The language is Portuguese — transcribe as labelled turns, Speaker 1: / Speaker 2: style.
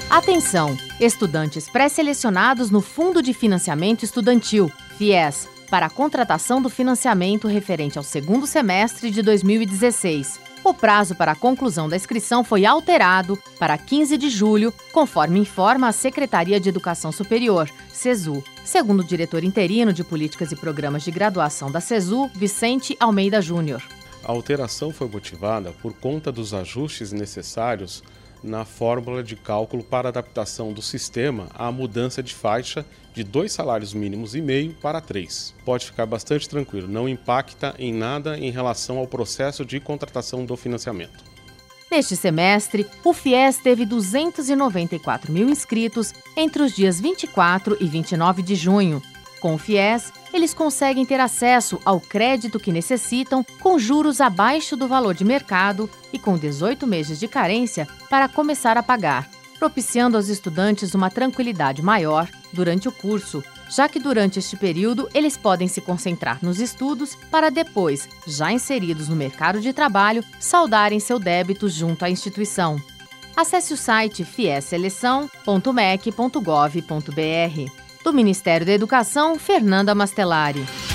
Speaker 1: Atenção! Estudantes pré-selecionados no Fundo de Financiamento Estudantil, FIES, para a contratação do financiamento referente ao segundo semestre de 2016. O prazo para a conclusão da inscrição foi alterado para 15 de julho, conforme informa a Secretaria de Educação Superior, SESU, segundo o diretor interino de Políticas e Programas de Graduação da SESU, Vicente Almeida Júnior.
Speaker 2: A alteração foi motivada por conta dos ajustes necessários na fórmula de cálculo para adaptação do sistema à mudança de faixa de 2,5 salários mínimos para 3. Pode ficar bastante tranquilo, não impacta em nada em relação ao processo de contratação do financiamento.
Speaker 1: Neste semestre, o FIES teve 294 mil inscritos entre os dias 24 e 29 de junho. Com o FIES, eles conseguem ter acesso ao crédito que necessitam com juros abaixo do valor de mercado e com 18 meses de carência para começar a pagar, propiciando aos estudantes uma tranquilidade maior durante o curso, já que durante este período eles podem se concentrar nos estudos para depois, já inseridos no mercado de trabalho, saldarem seu débito junto à instituição. Acesse o site fiesseleção.mec.gov.br. Do Ministério da Educação, Fernanda Mastelari.